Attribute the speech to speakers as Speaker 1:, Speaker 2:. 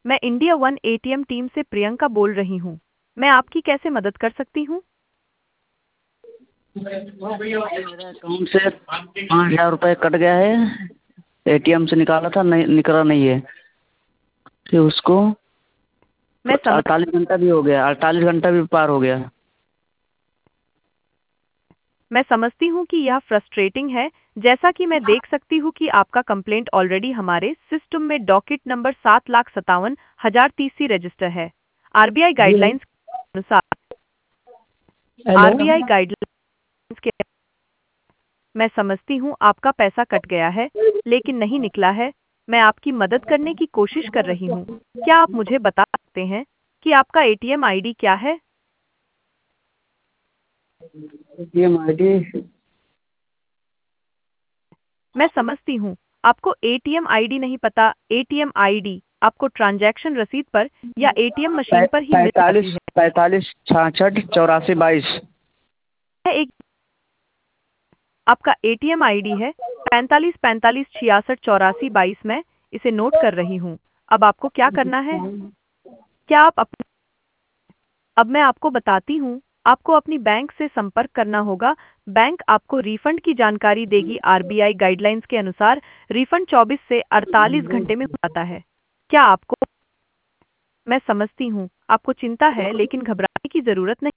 Speaker 1: मैं India one ATM team से प्रियंका बोल रही हूँ। मैं आपकी कैसे मदद कर सकती हूँ?
Speaker 2: मेरे अकाउंट से 5,000 रुपये कट गया है। एटीएम से निकाला था, नहीं निकला नहीं है। फिर उसको
Speaker 1: मैं समझ
Speaker 2: 48 घंटा भी हो गया, 48 घंटा भी पार हो गया।
Speaker 1: मैं समझती हूँ कि यह फ्रस्ट्रेटिंग है। जैसा कि मैं देख सकती हूँ कि आपका कंप्लेंट ऑलरेडी हमारे सिस्टम में डॉकेट नंबर 7,57,030 से रजिस्टर है। आरबीआई
Speaker 2: जी
Speaker 1: गाइडलाइंस के अनुसार
Speaker 2: हेलो।
Speaker 1: आरबीआई गाइडलाइंस के मैं समझती हूँ आपका पैसा कट गया है, लेकिन नहीं निकला है। मैं आपकी मदद करने की कोशिश कर रही हूँ। क्या आप मुझे बता सकते हैं कि आपका एटीएम आईडी क्या है?
Speaker 2: एटीएम आईडी
Speaker 1: मैं समझती हूँ। आपको एटीएम आईडी नहीं पता। एटीएम आईडी आपको ट्रांजैक्शन रसीद पर या एटीएम मशीन पर ही मिल जाती
Speaker 2: 45 65 66 84 22।
Speaker 1: है। एक आपका एटीएम आईडी है 45 45 66 84 22। मैं इसे नोट कर रही हूँ। अब आपको क्या करना है? क्या आप अपने अब मैं आपको बताती हूँ। आपको अपनी बैंक से संपर्क करना होगा। बैंक आपको रिफंड की जानकारी देगी। आरबीआई गाइडलाइंस के अनुसार रिफंड 24 से 48 घंटे में हो जाता है। क्या आपको मैं समझती हूँ आपको चिंता है, लेकिन घबराने की जरूरत नहीं।